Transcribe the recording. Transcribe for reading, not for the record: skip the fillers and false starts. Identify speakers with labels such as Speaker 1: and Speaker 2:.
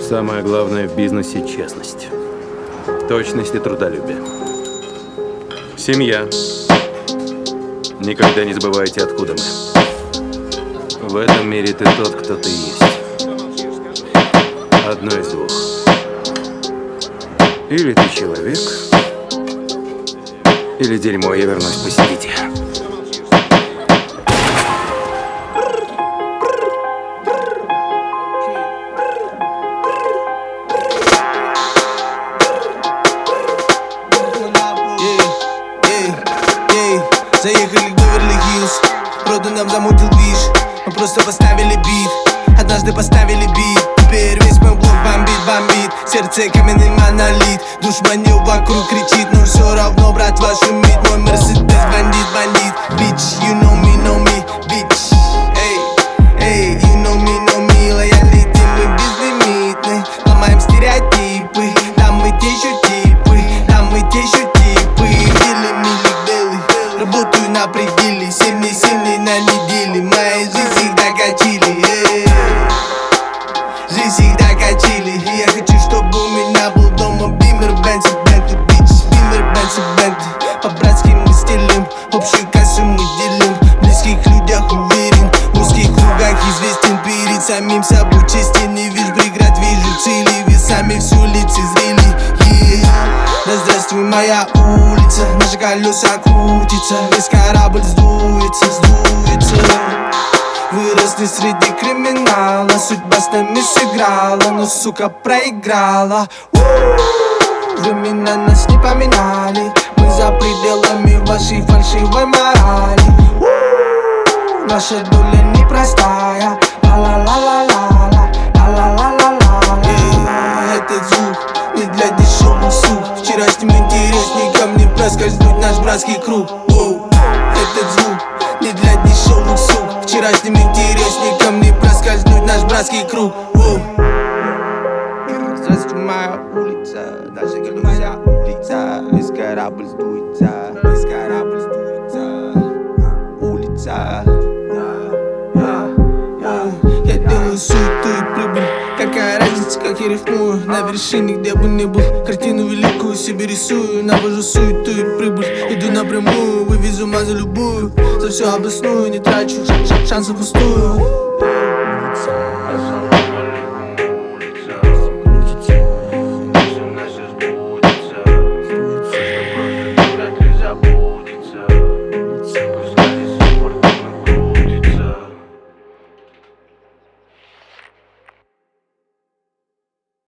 Speaker 1: Самое главное в бизнесе — честность, точность и трудолюбие. Семья. Никогда не забывайте, откуда мы. В этом мире ты тот, кто ты есть. Одно из двух. Или ты человек, или дерьмо, я вернусь, посидите.
Speaker 2: Заехали в Беверли-Хиллз, роду нам замутил движ. Мы просто поставили бит, однажды поставили бит. Теперь весь мой блок бомбит. Сердце каменный монолит, душманил вокруг кричит, но все равно, брат, ваш шумит. Мой Мерседес бандит. Bitch, you know me, bitch. Эй, you know me, лоялити мы безлимитны. Ломаем стереотипы, да мы те еще типы. Делим милик белый, работаю на пределе. Сильный на неделе, моя жизнь всегда качили. Жизнь всегда качили. И я хочу, чтобы у меня был дома Бимер, Бенц и Бентли. Бич, Бимер, Бенц и Бентли. По-братски мы стелим, общую кассу мы делим. В близких людях уверен, в узких кругах известен. Перед самим собой честен, не вижу преград, вижу цели. Вы сами все лицезрели. Да здравствуй, моя улица, наши колеса крутятся, весь корабль сдуется. Выросли среди криминала, судьба с нами сыграла, но, сука, проиграла. Времена нас не поминали, мы за пределами вашей фальшивой морали. Наша доля непростая, ла-ла-ла-ла-ла, ла-ла-ла-ла-ла. Этот звук не для дешевых сук. Вчерашним интересникам не проскользнуть наш братский круг. Этот звук не для дешевых сук. Вчерашним интересникам не проскользнуть наш братский круг. Здравствуй, моя улица, наша колеса улица. Весь корабль сдуется, улица. Я делаю суету и прибыль. Какая разница, как я рифмую? На вершине, где бы ни был, картину великую себе рисую. Навожу суету и прибыль, иду напрямую. Вывезу ума за любую, за все обосную. Не трачу шансов пустую.